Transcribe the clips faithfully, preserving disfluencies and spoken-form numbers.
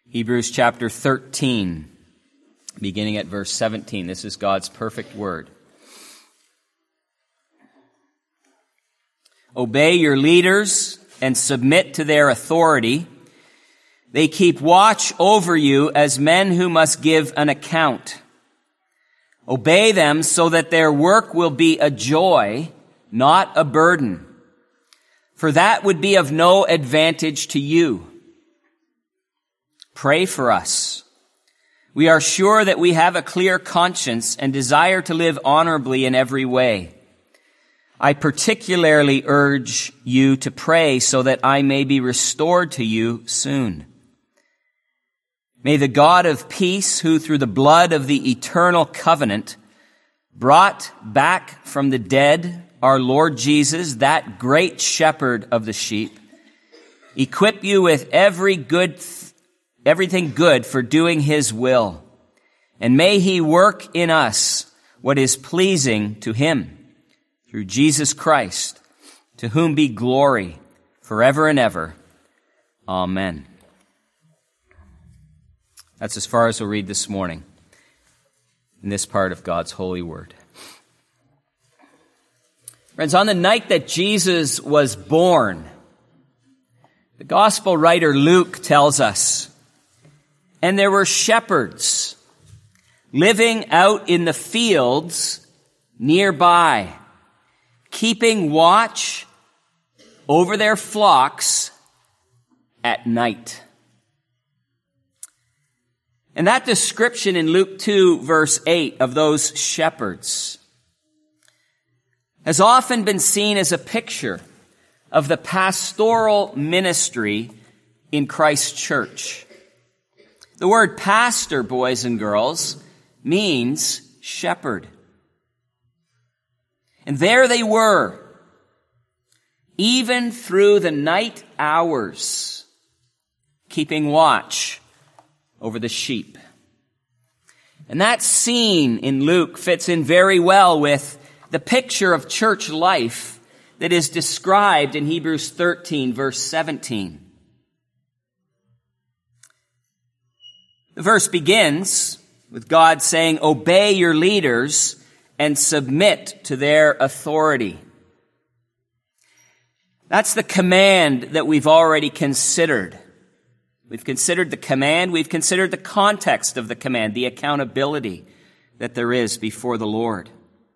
Hebrews chapter thirteen, beginning at verse seventeen. This is God's perfect word. Obey your leaders and submit to their authority. They keep watch over you as men who must give an account. Obey them so that their work will be a joy, not a burden. For that would be of no advantage to you. Pray for us. We are sure that we have a clear conscience and desire to live honorably in every way. I particularly urge you to pray so that I may be restored to you soon. May the God of peace, who through the blood of the eternal covenant brought back from the dead our Lord Jesus, that great shepherd of the sheep, equip you with every good th- everything good for doing his will. And may he work in us what is pleasing to him through Jesus Christ, to whom be glory forever and ever. Amen. That's as far as we'll read this morning in this part of God's holy word. Friends, on the night that Jesus was born, the gospel writer Luke tells us, and there were shepherds living out in the fields nearby, keeping watch over their flocks at night. And that description in Luke two, verse eight, of those shepherds has often been seen as a picture of the pastoral ministry in Christ's church. The word pastor, boys and girls, means shepherd. And there they were, even through the night hours, keeping watch over the sheep. And that scene in Luke fits in very well with the picture of church life that is described in Hebrews thirteen, verse seventeen. The verse begins with God saying, obey your leaders and submit to their authority. That's the command that we've already considered. We've considered the command. We've considered the context of the command, the accountability that there is before the Lord.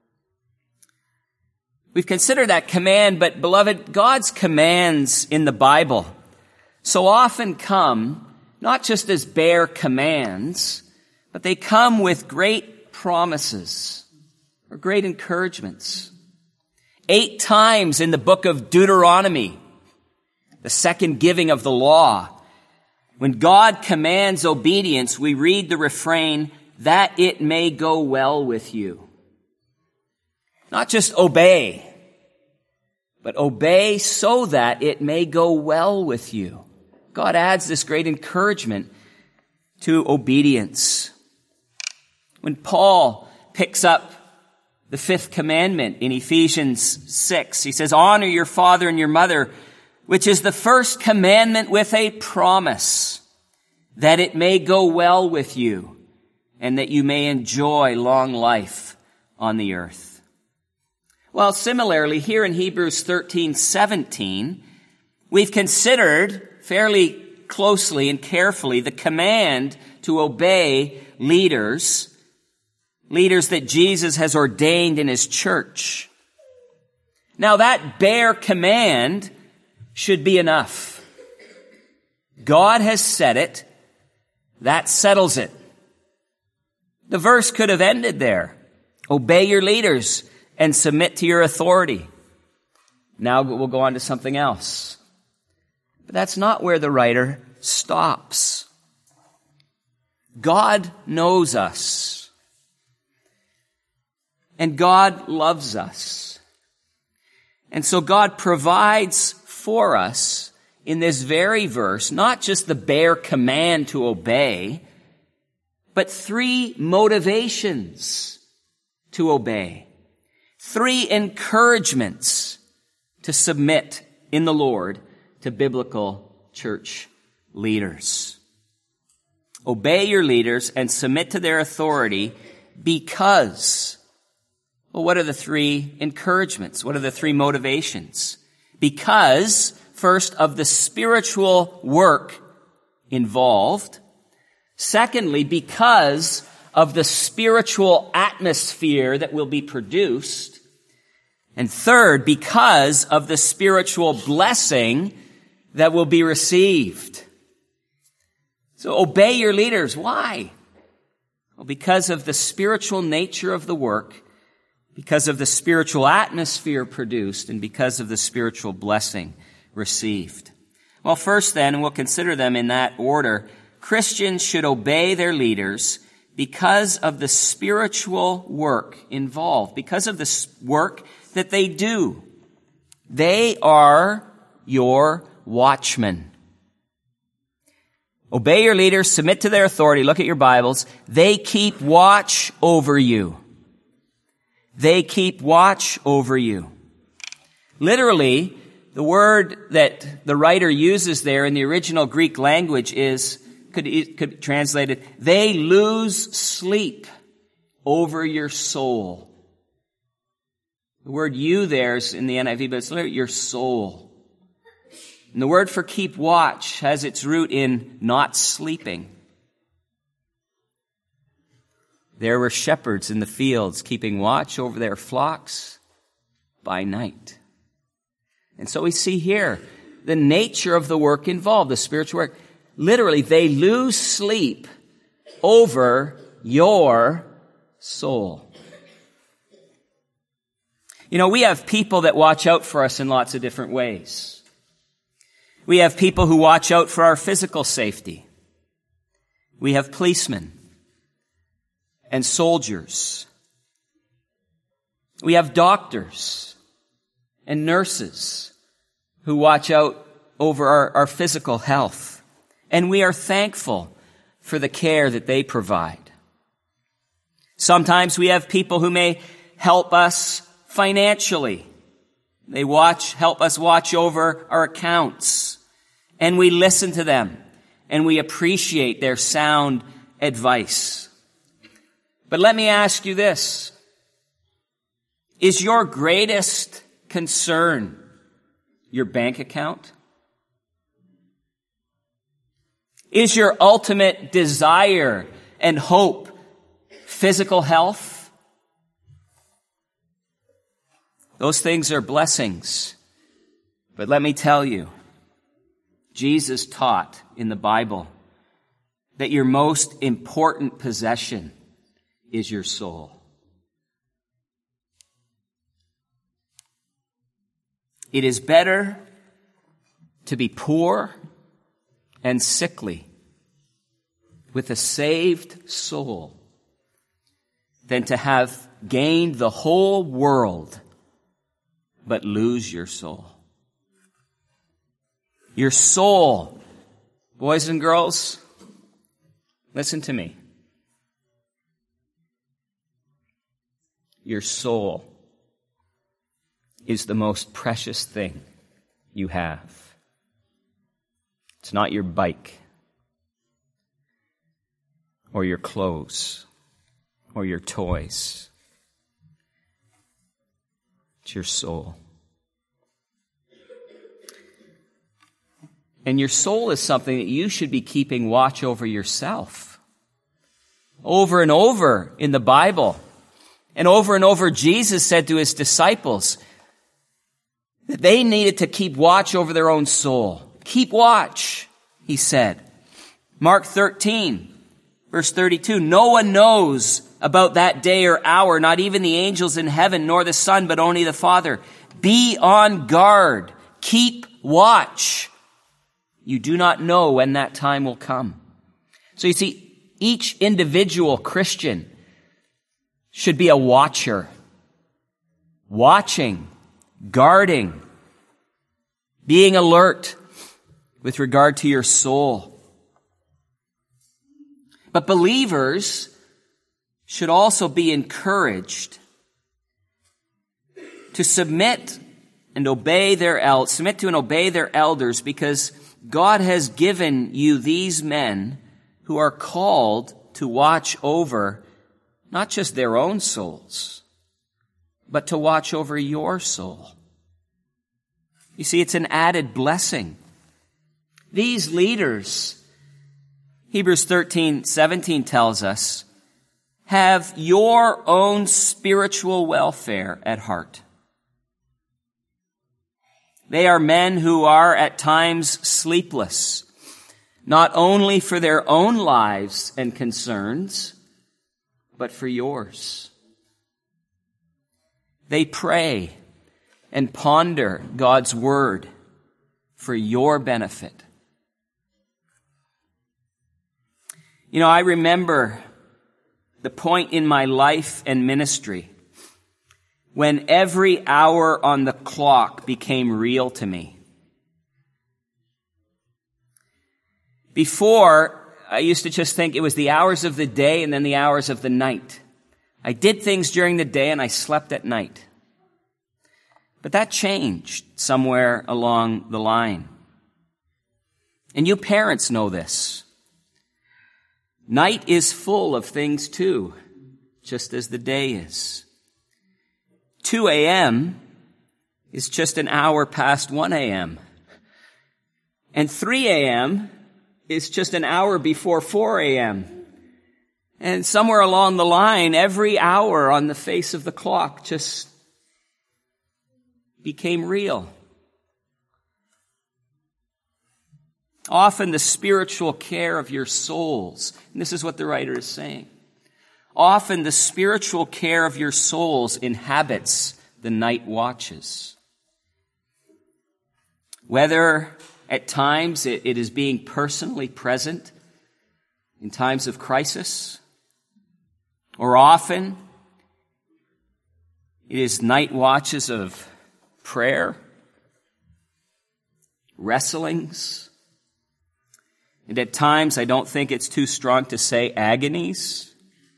We've considered that command, but beloved, God's commands in the Bible so often come not just as bare commands, but they come with great promises or great encouragements. Eight times in the book of Deuteronomy, the second giving of the law, when God commands obedience, we read the refrain, that it may go well with you. Not just obey, but obey so that it may go well with you. God adds this great encouragement to obedience. When Paul picks up the fifth commandment in Ephesians six, he says, honor your father and your mother, which is the first commandment with a promise, that it may go well with you and that you may enjoy long life on the earth. Well, similarly, here in Hebrews thirteen seventeen, we've considered fairly closely and carefully the command to obey leaders, leaders that Jesus has ordained in his church. Now that bare command should be enough. God has said it. That settles it. The verse could have ended there. Obey your leaders and submit to your authority. Now we'll go on to something else. But that's not where the writer stops. God knows us. And God loves us. And so God provides for us in this very verse, not just the bare command to obey, but three motivations to obey. Three encouragements to submit in the Lord to biblical church leaders. obey your leaders and submit to their authority because, well, what are the three encouragements? What are the three motivations? Because, first, of the spiritual work involved. Secondly, because of the spiritual atmosphere that will be produced. And third, because of the spiritual blessing that will be received. So obey your leaders. Why? Well, because of the spiritual nature of the work, because of the spiritual atmosphere produced, and because of the spiritual blessing received. Well, first then, and we'll consider them in that order, Christians should obey their leaders because of the spiritual work involved, because of the work that they do. They are your watchmen. Obey your leaders, submit to their authority. Look at your Bibles. They keep watch over you. They keep watch over you. Literally, the word that the writer uses there in the original Greek language is, could, could be translated, they lose sleep over your soul. The word you there is in the N I V, but it's literally your soul. And the word for keep watch has its root in not sleeping. There were shepherds in the fields keeping watch over their flocks by night. And so we see here the nature of the work involved, the spiritual work. Literally, they lose sleep over your soul. You know, we have people that watch out for us in lots of different ways. We have people who watch out for our physical safety. We have policemen and soldiers. We have doctors and nurses who watch out over our, our physical health. And we are thankful for the care that they provide. Sometimes we have people who may help us financially. They watch, help us watch over our accounts. And we listen to them. And we appreciate their sound advice. But let me ask you this. Is your greatest concern your bank account? Is your ultimate desire and hope physical health? Those things are blessings. But let me tell you, Jesus taught in the Bible that your most important possession is your soul. It is better to be poor and sickly with a saved soul than to have gained the whole world but lose your soul. Your soul, boys and girls, listen to me. Your soul is the most precious thing you have. It's not your bike or your clothes or your toys. It's your soul. And your soul is something that you should be keeping watch over yourself. Over and over in the Bible, and over and over Jesus said to his disciples that they needed to keep watch over their own soul. Keep watch, he said. Mark thirteen, verse thirty-two, no one knows about that day or hour, not even the angels in heaven, nor the Son, but only the Father. Be on guard. Keep watch. You do not know when that time will come. So you see, each individual Christian should be a watcher. Watching, guarding, being alert with regard to your soul. But believers should also be encouraged to submit and obey their el- submit to and obey their elders, because God has given you these men who are called to watch over not just their own souls, but to watch over your soul. You see, it's an added blessing. These leaders, Hebrews thirteen seventeen tells us, have your own spiritual welfare at heart. They are men who are at times sleepless, not only for their own lives and concerns, but for yours. They pray and ponder God's word for your benefit. You know, I remember the point in my life and ministry when every hour on the clock became real to me. Before, I used to just think it was the hours of the day and then the hours of the night. I did things during the day and I slept at night. But that changed somewhere along the line. And you parents know this. Night is full of things too, just as the day is. two a.m. is just an hour past one a.m. And three a.m. is just an hour before four a.m. And somewhere along the line, every hour on the face of the clock just became real. Often the spiritual care of your souls, and this is what the writer is saying, often the spiritual care of your souls inhabits the night watches. Whether at times it, it is being personally present in times of crisis, or often it is night watches of prayer, wrestlings, and at times, I don't think it's too strong to say agonies,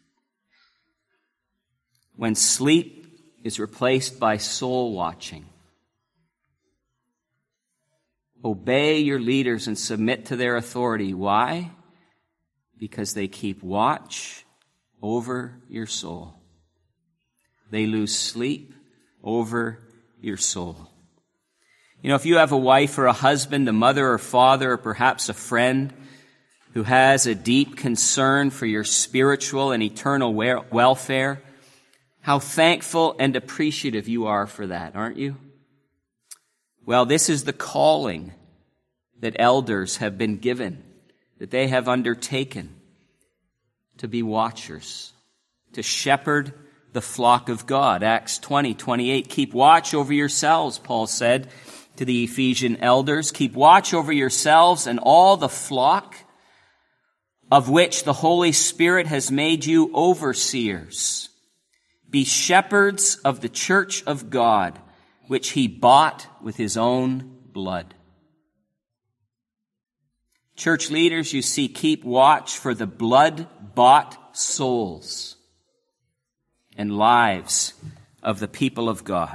when sleep is replaced by soul watching. Obey your leaders and submit to their authority. Why? Because they keep watch over your soul. They lose sleep over your soul. You know, if you have a wife or a husband, a mother or father, or perhaps a friend who has a deep concern for your spiritual and eternal welfare, how thankful and appreciative you are for that, aren't you? Well, this is the calling that elders have been given, that they have undertaken, to be watchers, to shepherd the flock of God. Acts twenty twenty-eight, keep watch over yourselves, Paul said to the Ephesian elders. Keep watch over yourselves and all the flock of which the Holy Spirit has made you overseers. Be shepherds of the church of God, which he bought with his own blood. Church leaders, you see, keep watch for the blood-bought souls and lives of the people of God.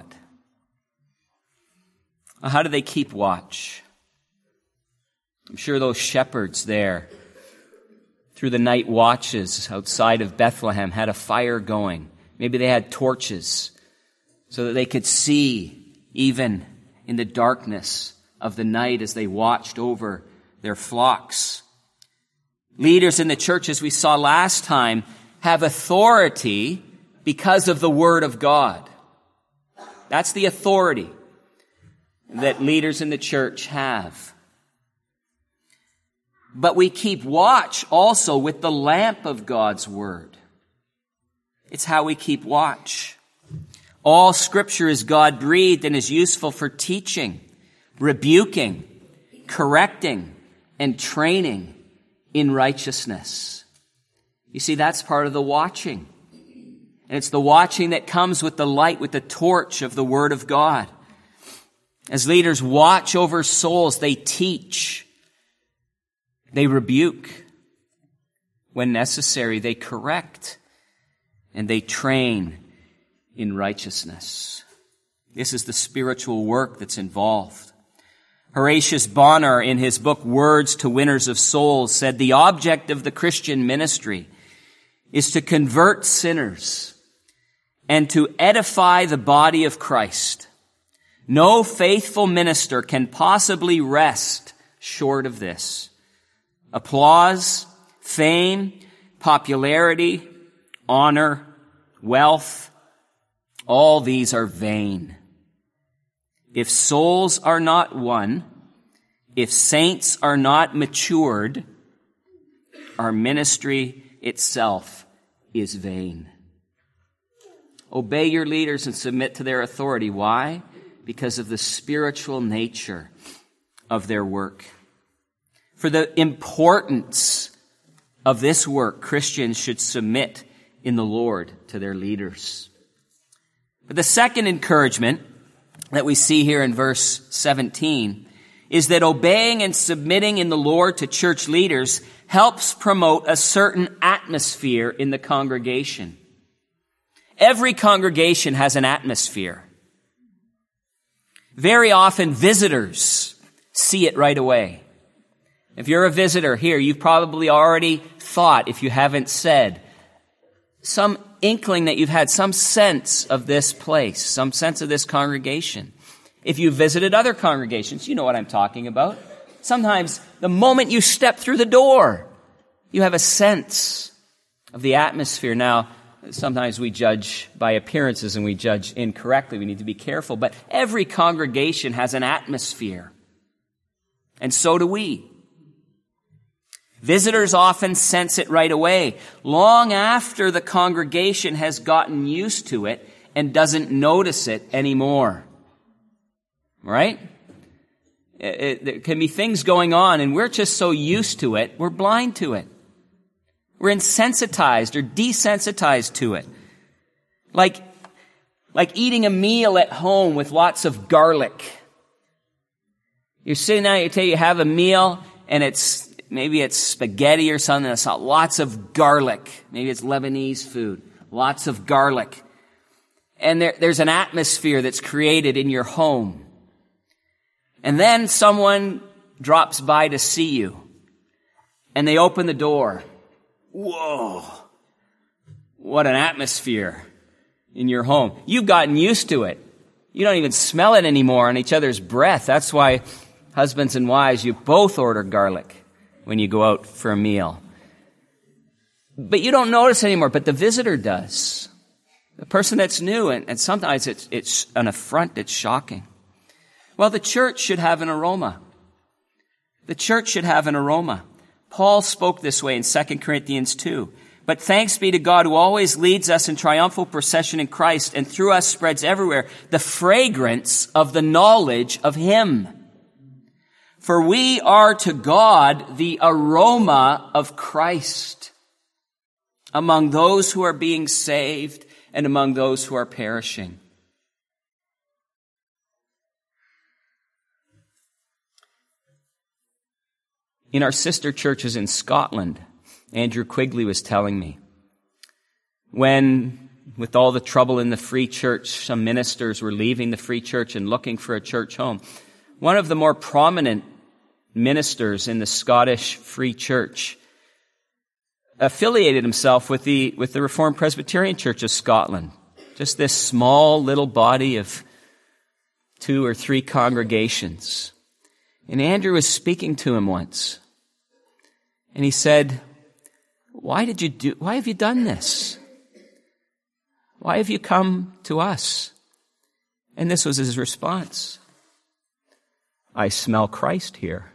How do they keep watch? I'm sure those shepherds there through the night watches outside of Bethlehem had a fire going. Maybe they had torches so that they could see even in the darkness of the night as they watched over their flocks. Leaders in the church, as we saw last time, have authority because of the Word of God. That's the authority that leaders in the church have. But we keep watch also with the lamp of God's Word. It's how we keep watch. All Scripture is God-breathed and is useful for teaching, rebuking, correcting, and training in righteousness. You see, that's part of the watching. And it's the watching that comes with the light, with the torch of the Word of God. As leaders watch over souls, they teach, they rebuke. When necessary, they correct, and they train in righteousness. This is the spiritual work that's involved. Horatius Bonar, in his book Words to Winners of Souls, said the object of the Christian ministry is to convert sinners and to edify the body of Christ. No faithful minister can possibly rest short of this. Applause, fame, popularity, honor, wealth, all these are vain. If souls are not won, if saints are not matured, our ministry itself is vain. Obey your leaders and submit to their authority. Why? Because of the spiritual nature of their work. For the importance of this work, Christians should submit in the Lord to their leaders. But the second encouragement that we see here in verse seventeen is that obeying and submitting in the Lord to church leaders helps promote a certain atmosphere in the congregation. Every congregation has an atmosphere. Very often visitors see it right away. If you're a visitor here, you've probably already thought, if you haven't said, some inkling that you've had some sense of this place, some sense of this congregation. If you've visited other congregations, you know what I'm talking about. Sometimes the moment you step through the door, you have a sense of the atmosphere. Now, sometimes we judge by appearances and we judge incorrectly. We need to be careful. But every congregation has an atmosphere. And so do we. Visitors often sense it right away, long after the congregation has gotten used to it and doesn't notice it anymore. Right? It, it, there can be things going on and we're just so used to it, we're blind to it. We're insensitized or desensitized to it. Like, like eating a meal at home with lots of garlic. You're sitting down, you tell you have a meal and it's maybe it's spaghetti or something. It's got lots of garlic. Maybe it's Lebanese food. Lots of garlic. And there, there's an atmosphere that's created in your home. And then someone drops by to see you. And they open the door. Whoa. What an atmosphere in your home. You've gotten used to it. You don't even smell it anymore on each other's breath. That's why husbands and wives, you both order garlic when you go out for a meal. But you don't notice anymore, but the visitor does. The person that's new, and, and sometimes it's, it's an affront, it's shocking. Well, the church should have an aroma. The church should have an aroma. Paul spoke this way in Second Corinthians two. But thanks be to God who always leads us in triumphal procession in Christ and through us spreads everywhere the fragrance of the knowledge of Him. For we are to God the aroma of Christ among those who are being saved and among those who are perishing. In our sister churches in Scotland, Andrew Quigley was telling me, when, with all the trouble in the Free Church, some ministers were leaving the Free Church and looking for a church home, one of the more prominent ministers in the Scottish Free Church affiliated himself with the with the Reformed Presbyterian Church of Scotland. Just this small little body of two or three congregations. And Andrew was speaking to him once. And he said, Why did you do why have you done this? Why have you come to us? And this was his response. I smell Christ here.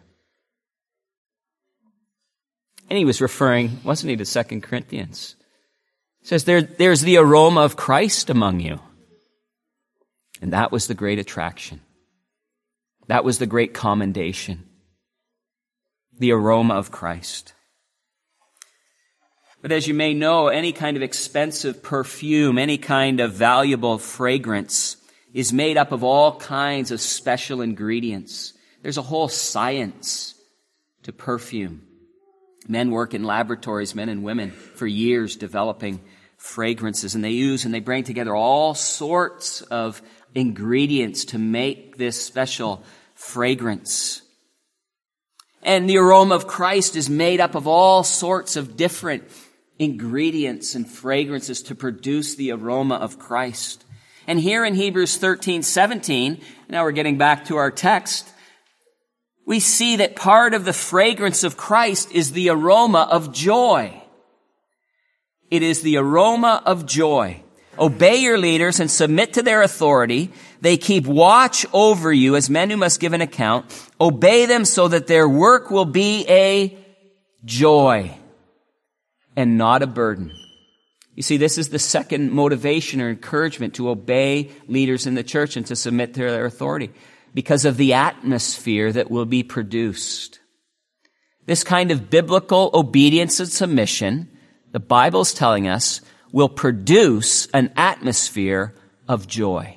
And he was referring, wasn't he, to Second Corinthians. He says, there, there's the aroma of Christ among you. And that was the great attraction. That was the great commendation. The aroma of Christ. But as you may know, any kind of expensive perfume, any kind of valuable fragrance is made up of all kinds of special ingredients. There's a whole science to perfume. Men work in laboratories, men and women, for years developing fragrances, and they use and they bring together all sorts of ingredients to make this special fragrance. And the aroma of Christ is made up of all sorts of different ingredients and fragrances to produce the aroma of Christ. And here in Hebrews thirteen seventeen, now we're getting back to our text, we see that part of the fragrance of Christ is the aroma of joy. It is the aroma of joy. Obey your leaders and submit to their authority. They keep watch over you as men who must give an account. Obey them so that their work will be a joy and not a burden. You see, this is the second motivation or encouragement to obey leaders in the church and to submit to their authority, because of the atmosphere that will be produced. This kind of biblical obedience and submission, the Bible's telling us, will produce an atmosphere of joy.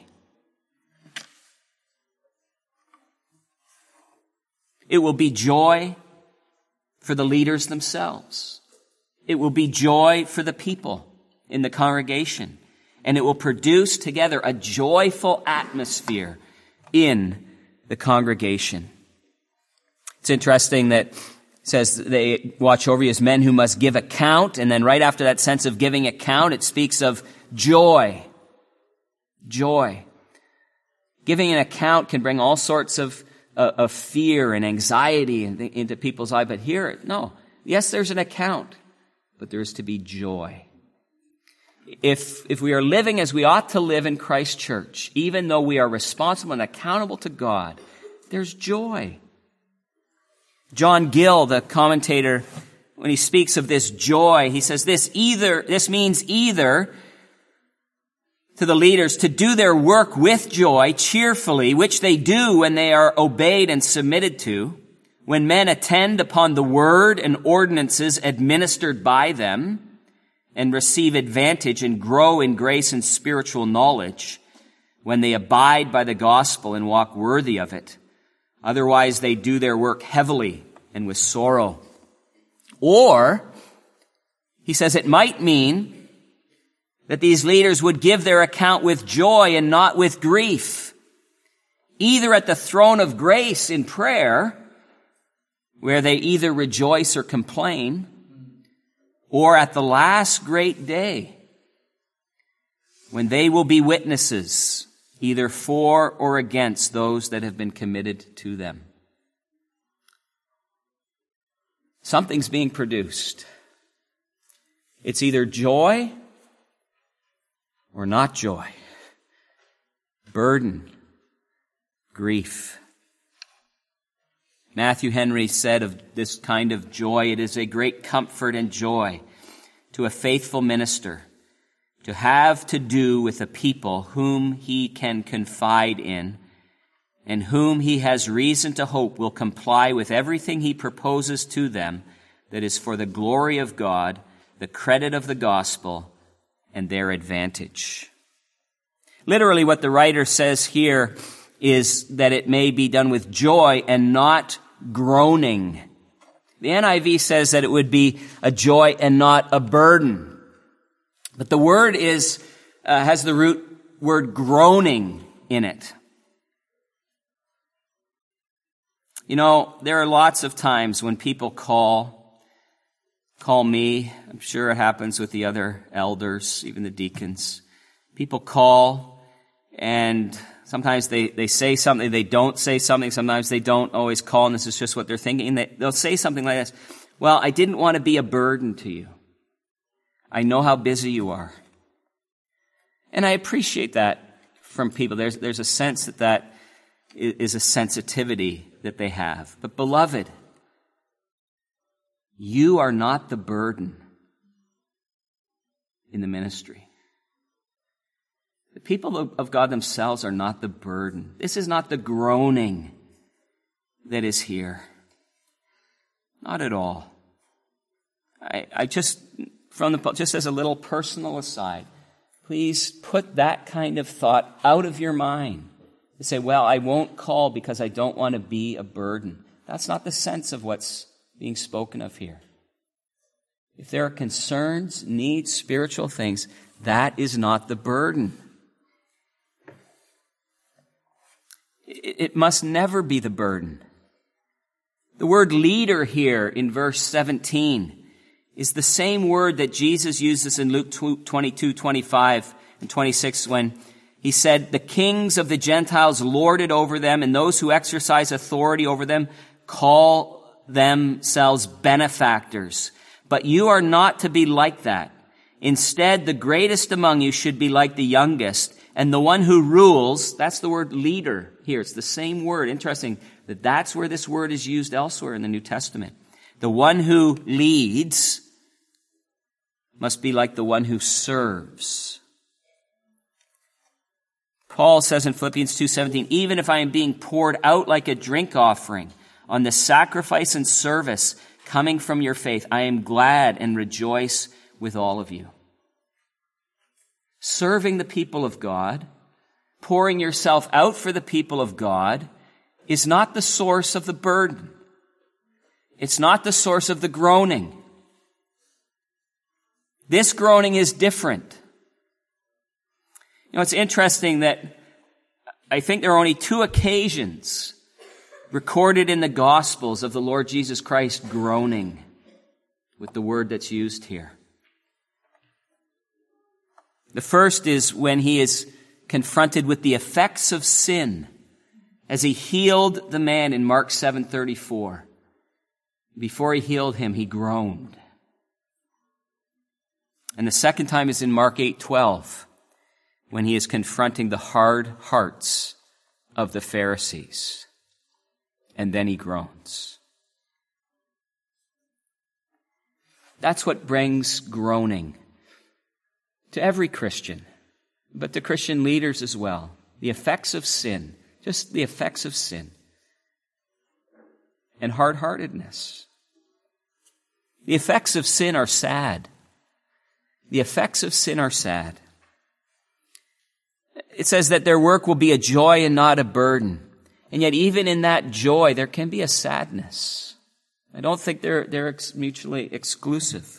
It will be joy for the leaders themselves. It will be joy for the people in the congregation. And it will produce together a joyful atmosphere in the congregation. It's interesting that it says they watch over you as men who must give account. And then right after that sense of giving account, it speaks of joy. Joy. Giving an account can bring all sorts of, uh, of fear and anxiety into people's lives. But here, no. Yes, there's an account, but there is to be joy. If, if we are living as we ought to live in Christ's church, even though we are responsible and accountable to God, there's joy. John Gill, the commentator, when he speaks of this joy, he says this either, this means either to the leaders to do their work with joy, cheerfully, which they do when they are obeyed and submitted to, when men attend upon the word and ordinances administered by them, and receive advantage and grow in grace and spiritual knowledge, when they abide by the gospel and walk worthy of it. Otherwise, they do their work heavily and with sorrow. Or, he says it might mean that these leaders would give their account with joy and not with grief, either at the throne of grace in prayer, where they either rejoice or complain, or at the last great day, when they will be witnesses, either for or against those that have been committed to them. Something's being produced. It's either joy or not joy. Burden, grief. Matthew Henry said of this kind of joy, it is a great comfort and joy to a faithful minister to have to do with a people whom he can confide in and whom he has reason to hope will comply with everything he proposes to them that is for the glory of God, the credit of the gospel, and their advantage. Literally, what the writer says here is that it may be done with joy and not groaning. The N I V says that it would be a joy and not a burden. But the word is, uh, has the root word groaning in it. You know, there are lots of times when people call, call me. I'm sure it happens with the other elders, even the deacons. People call and sometimes they, they say something, they don't say something, sometimes they don't always call, and this is just what they're thinking. And they, they'll say something like this, well, I didn't want to be a burden to you. I know how busy you are. And I appreciate that from people. There's, there's a sense that that is a sensitivity that they have. But beloved, you are not the burden in the ministry. The people of God themselves are not the burden. This is not the groaning that is here. Not at all. I, I just, from the, just as a little personal aside, please put that kind of thought out of your mind. To say, well, I won't call because I don't want to be a burden. That's not the sense of what's being spoken of here. If there are concerns, needs, spiritual things, that is not the burden. It, it must never be the burden. The word leader here in verse seventeen is the same word that Jesus uses in Luke twenty-two, twenty-five and twenty-six when he said, the kings of the Gentiles lord it over them, and those who exercise authority over them call themselves benefactors. But you are not to be like that. Instead, the greatest among you should be like the youngest, and the one who rules, that's the word leader here. It's the same word. Interesting that that's where this word is used elsewhere in the New Testament. The one who leads must be like the one who serves. Paul says in Philippians two seventeen, even if I am being poured out like a drink offering on the sacrifice and service coming from your faith, I am glad and rejoice with all of you. Serving the people of God, pouring yourself out for the people of God, is not the source of the burden. It's not the source of the groaning. This groaning is different. You know, it's interesting that I think there are only two occasions recorded in the Gospels of the Lord Jesus Christ groaning with the word that's used here. The first is when he is confronted with the effects of sin as he healed the man in Mark seven thirty-four. Before he healed him, he groaned. And the second time is in Mark eight twelve. When he is confronting the hard hearts of the Pharisees. And then he groans. That's what brings groaning to every Christian, but to Christian leaders as well. The effects of sin, just the effects of sin. And hard-heartedness. The effects of sin are sad. The effects of sin are sad. It says that their work will be a joy and not a burden. And yet even in that joy, there can be a sadness. I don't think they're, they're ex- mutually exclusive.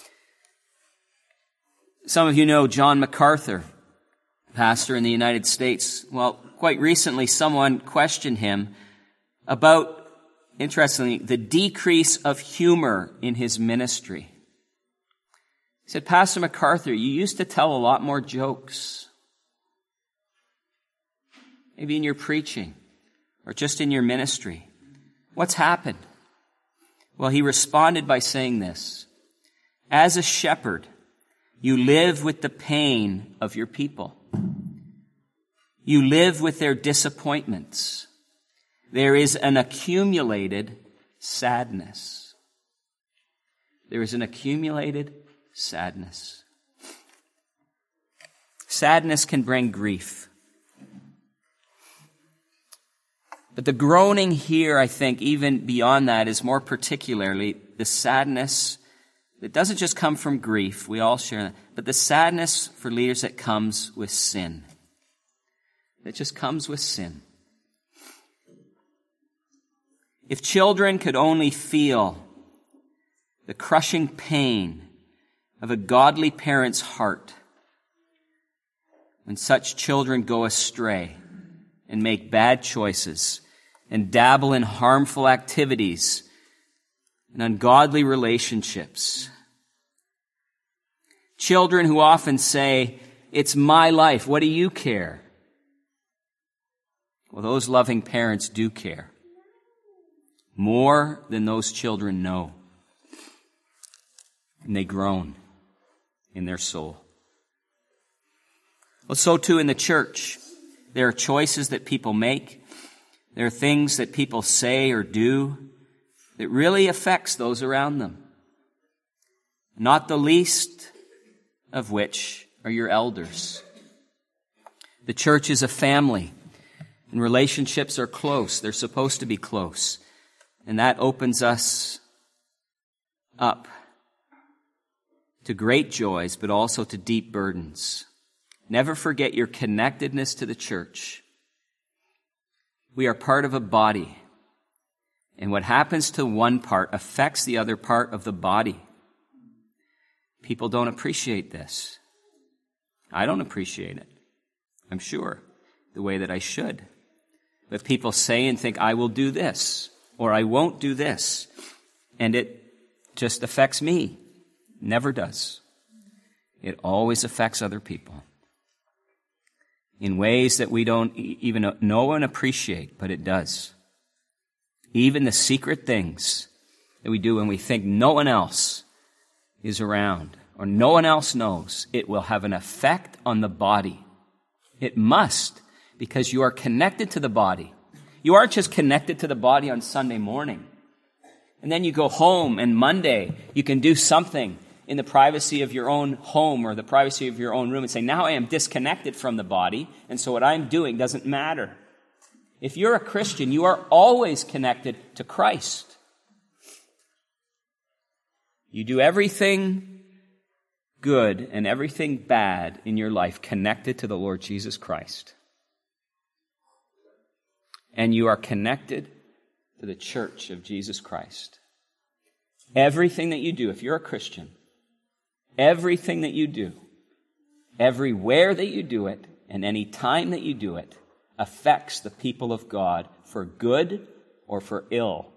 Some of you know John MacArthur, pastor in the United States. Well, quite recently someone questioned him about, interestingly, the decrease of humor in his ministry. He said, Pastor MacArthur, you used to tell a lot more jokes. Maybe in your preaching or just in your ministry. What's happened? Well, he responded by saying this. As a shepherd, you live with the pain of your people. You live with their disappointments. There is an accumulated sadness. There is an accumulated sadness. Sadness can bring grief. But the groaning here, I think, even beyond that, is more particularly the sadness that doesn't just come from grief. We all share that. But the sadness for leaders that comes with sin. That just comes with sin. If children could only feel the crushing pain of a godly parent's heart when such children go astray and make bad choices and dabble in harmful activities and ungodly relationships. Children who often say, it's my life, what do you care? Well, those loving parents do care. More than those children know. And they groan in their soul. Well, so too in the church. There are choices that people make. There are things that people say or do that really affects those around them. Not the least of which are your elders. The church is a family, and relationships are close. They're supposed to be close. And that opens us up to great joys, but also to deep burdens. Never forget your connectedness to the church. We are part of a body, and what happens to one part affects the other part of the body. People don't appreciate this. I don't appreciate it, I'm sure, the way that I should. But people say and think, I will do this, or I won't do this. And it just affects me. Never does. It always affects other people in ways that we don't even know and appreciate, but it does. Even the secret things that we do when we think no one else is around or no one else knows, it will have an effect on the body. It must, because you are connected to the body. You aren't just connected to the body on Sunday morning. And then you go home and Monday you can do something in the privacy of your own home or the privacy of your own room and say, now I am disconnected from the body, and so what I'm doing doesn't matter. If you're a Christian, you are always connected to Christ. You do everything good and everything bad in your life connected to the Lord Jesus Christ. And you are connected to the church of Jesus Christ. Everything that you do, if you're a Christian, everything that you do, everywhere that you do it, and any time that you do it, affects the people of God for good or for ill.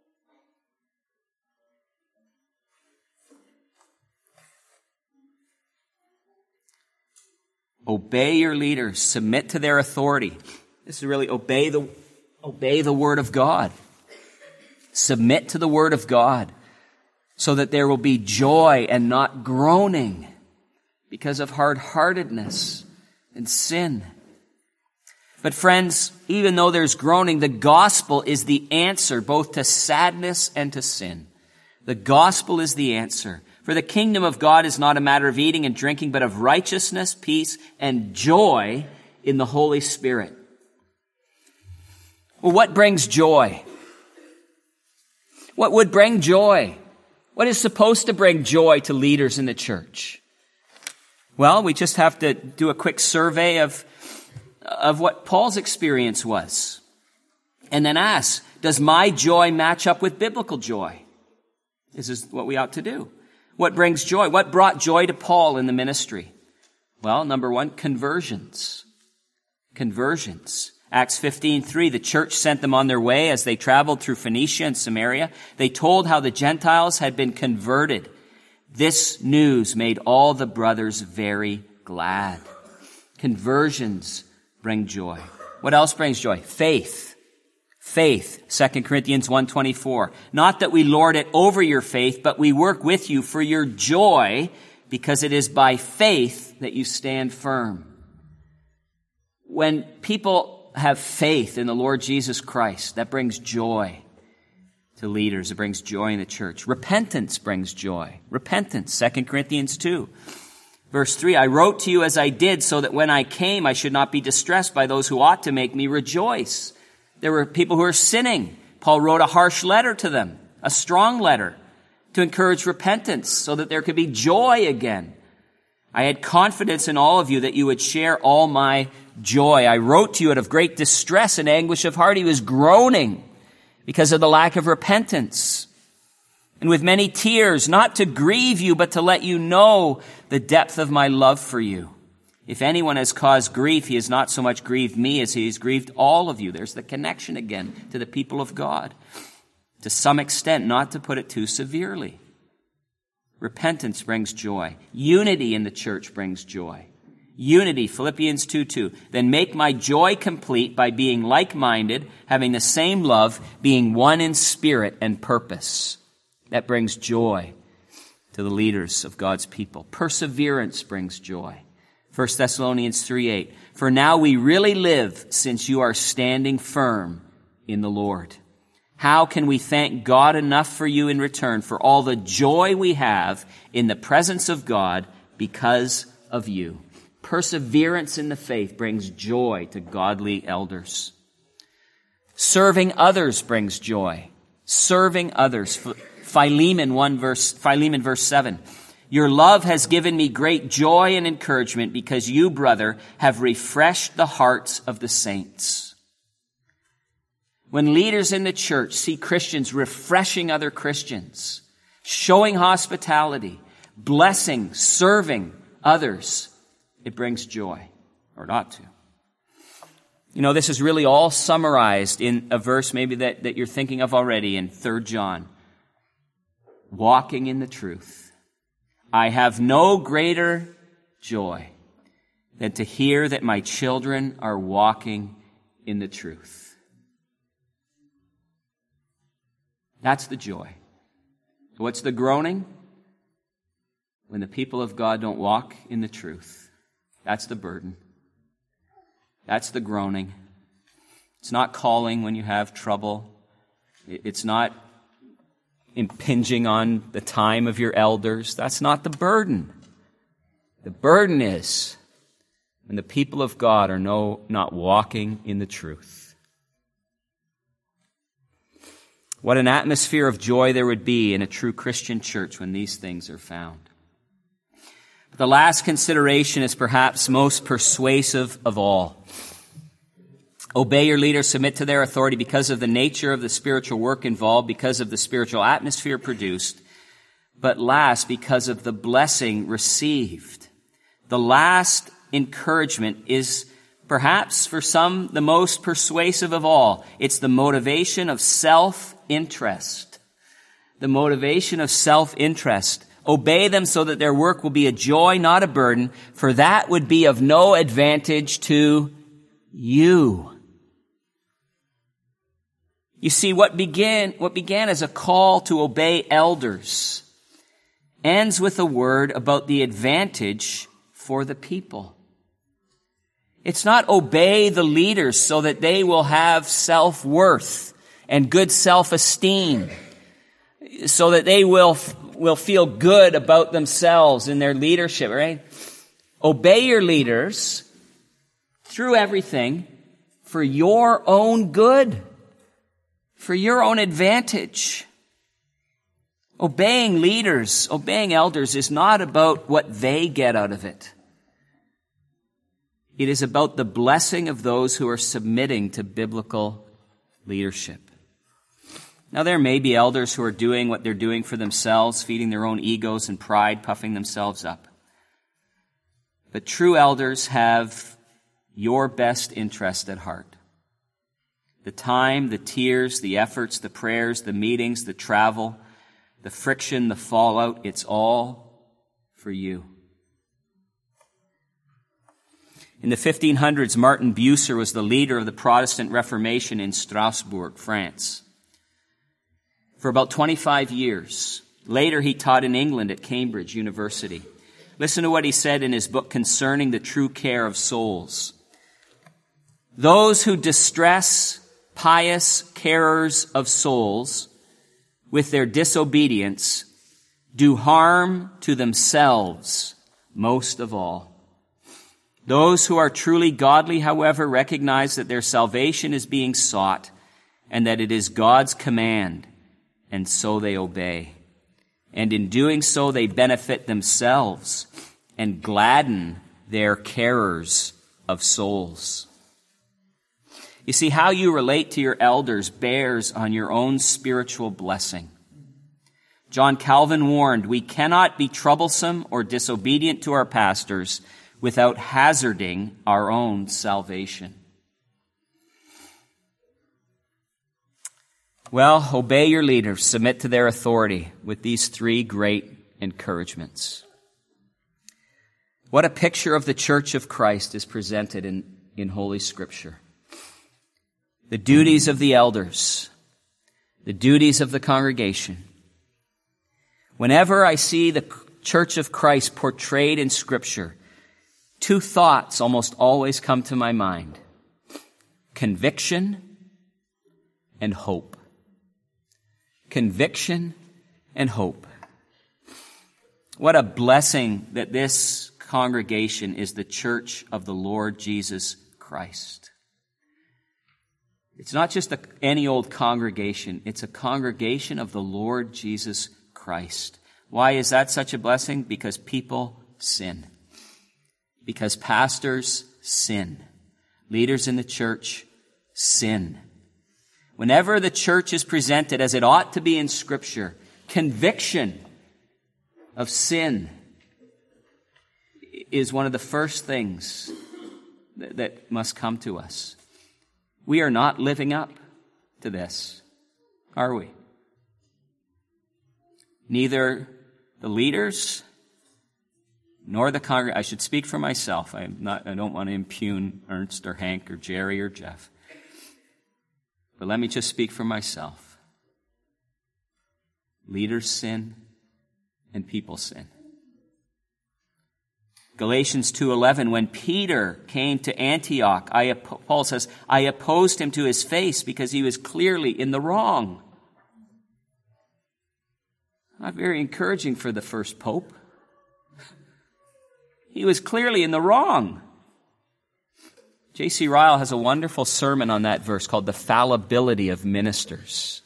Obey your leaders. Submit to their authority. This is really obey the, obey the Word of God. Submit to the Word of God so that there will be joy and not groaning because of hard-heartedness and sin. But friends, even though there's groaning, the gospel is the answer both to sadness and to sin. The gospel is the answer. For the kingdom of God is not a matter of eating and drinking, but of righteousness, peace, and joy in the Holy Spirit. Well, what brings joy? What would bring joy? What is supposed to bring joy to leaders in the church? Well, we just have to do a quick survey of, of what Paul's experience was. And then ask, does my joy match up with biblical joy? This is what we ought to do. What brings joy? What brought joy to Paul in the ministry? Well, number one, conversions. Conversions. Acts fifteen three, the church sent them on their way as they traveled through Phoenicia and Samaria. They told how the Gentiles had been converted. This news made all the brothers very glad. Conversions bring joy. What else brings joy? Faith. Faith. Second Corinthians one twenty-four. Not that we lord it over your faith, but we work with you for your joy, because it is by faith that you stand firm. When people have faith in the Lord Jesus Christ, that brings joy to leaders. It brings joy in the church. Repentance brings joy. Repentance, Second Corinthians two. Verse three, I wrote to you as I did so that when I came I should not be distressed by those who ought to make me rejoice. There were people who were sinning. Paul wrote a harsh letter to them, a strong letter, to encourage repentance so that there could be joy again. I had confidence in all of you that you would share all my joy. I wrote to you out of great distress and anguish of heart. He was groaning because of the lack of repentance. And with many tears, not to grieve you, but to let you know the depth of my love for you. If anyone has caused grief, he has not so much grieved me as he has grieved all of you. There's the connection again to the people of God. To some extent, not to put it too severely. Repentance brings joy. Unity in the church brings joy. Unity, Philippians two two. Then make my joy complete by being like-minded, having the same love, being one in spirit and purpose. That brings joy to the leaders of God's people. Perseverance brings joy. First Thessalonians three eight. For now we really live since you are standing firm in the Lord. How can we thank God enough for you in return for all the joy we have in the presence of God because of you? Perseverance in the faith brings joy to godly elders. Serving others brings joy. Serving others. Philemon one verse, Philemon verse seven. Your love has given me great joy and encouragement because you, brother, have refreshed the hearts of the saints. When leaders in the church see Christians refreshing other Christians, showing hospitality, blessing, serving others, it brings joy, or not to. You know, this is really all summarized in a verse maybe that, that you're thinking of already in Third John. Walking in the truth. I have no greater joy than to hear that my children are walking in the truth. That's the joy. What's the groaning? When the people of God don't walk in the truth. That's the burden. That's the groaning. It's not calling when you have trouble. It's not impinging on the time of your elders. That's not the burden. The burden is when the people of God are no, not walking in the truth. What an atmosphere of joy there would be in a true Christian church when these things are found. But the last consideration is perhaps most persuasive of all. Obey your leaders, submit to their authority because of the nature of the spiritual work involved, because of the spiritual atmosphere produced, but last, because of the blessing received. The last encouragement is perhaps for some the most persuasive of all. It's the motivation of self-interest. The motivation of self-interest. Obey them so that their work will be a joy, not a burden, for that would be of no advantage to you. You see, what began, what began as a call to obey elders ends with a word about the advantage for the people. It's not obey the leaders so that they will have self-worth and good self-esteem, so that they will, will feel good about themselves in their leadership, right? Obey your leaders through everything for your own good, for your own advantage. Obeying leaders, obeying elders is not about what they get out of it. It is about the blessing of those who are submitting to biblical leadership. Now, there may be elders who are doing what they're doing for themselves, feeding their own egos and pride, puffing themselves up. But true elders have your best interest at heart. The time, the tears, the efforts, the prayers, the meetings, the travel, the friction, the fallout, it's all for you. In the fifteen hundreds, Martin Bucer was the leader of the Protestant Reformation in Strasbourg, France. For about twenty-five years. Later, he taught in England at Cambridge University. Listen to what he said in his book concerning the true care of souls. Those who distress pious carers of souls with their disobedience do harm to themselves most of all. Those who are truly godly, however, recognize that their salvation is being sought and that it is God's command, and so they obey. And in doing so, they benefit themselves and gladden their carers of souls. You see, how you relate to your elders bears on your own spiritual blessing. John Calvin warned, we cannot be troublesome or disobedient to our pastors without hazarding our own salvation. Well, obey your leaders, submit to their authority with these three great encouragements. What a picture of the Church of Christ is presented in, in Holy Scripture. The duties of the elders, the duties of the congregation. Whenever I see the Church of Christ portrayed in Scripture, two thoughts almost always come to my mind. Conviction and hope. Conviction and hope. What a blessing that this congregation is the church of the Lord Jesus Christ. It's not just a, any old congregation. It's a congregation of the Lord Jesus Christ. Why is that such a blessing? Because people sin. Because pastors sin. Leaders in the church sin. Whenever the church is presented as it ought to be in Scripture, conviction of sin is one of the first things that, that must come to us. We are not living up to this, are we? Neither the leaders nor the congregation. I should speak for myself. I'm not, I don't want to impugn Ernst or Hank or Jerry or Jeff. But let me just speak for myself. Leaders sin and people sin. Galatians two eleven, when Peter came to Antioch, I, Paul says, I opposed him to his face because he was clearly in the wrong. Not very encouraging for the first pope. He was clearly in the wrong. J C Ryle has a wonderful sermon on that verse called The Fallibility of Ministers.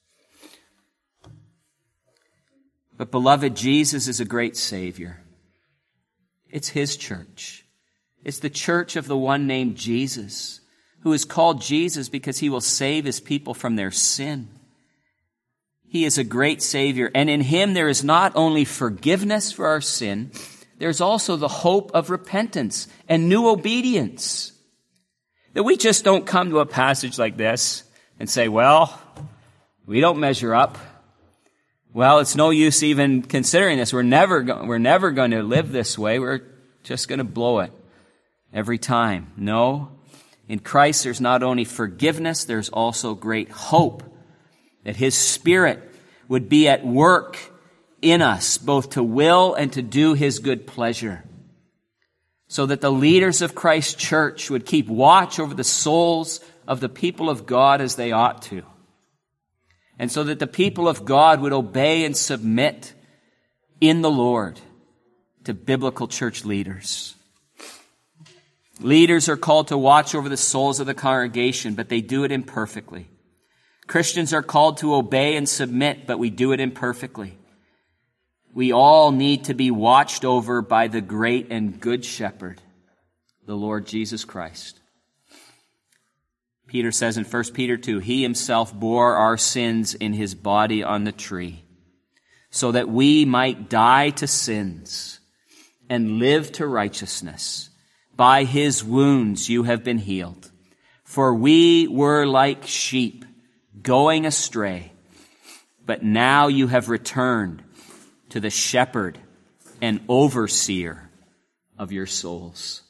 But beloved, Jesus is a great Savior. It's His church. It's the church of the one named Jesus, who is called Jesus because He will save His people from their sin. He is a great Savior, and in Him there is not only forgiveness for our sin, there's also the hope of repentance and new obedience. That we just don't come to a passage like this and say, well, we don't measure up. Well, it's no use even considering this. We're never, go- we're never going to live this way. We're just going to blow it every time. No. In Christ, there's not only forgiveness, there's also great hope that His Spirit would be at work in us, both to will and to do His good pleasure, so that the leaders of Christ's church would keep watch over the souls of the people of God as they ought to, and so that the people of God would obey and submit in the Lord to biblical church leaders. Leaders are called to watch over the souls of the congregation, but they do it imperfectly. Christians are called to obey and submit, but we do it imperfectly. We all need to be watched over by the great and good shepherd, the Lord Jesus Christ. Peter says in First Peter two, He Himself bore our sins in His body on the tree, so that we might die to sins and live to righteousness. By His wounds you have been healed. For we were like sheep going astray, but now you have returned to the shepherd and overseer of your souls.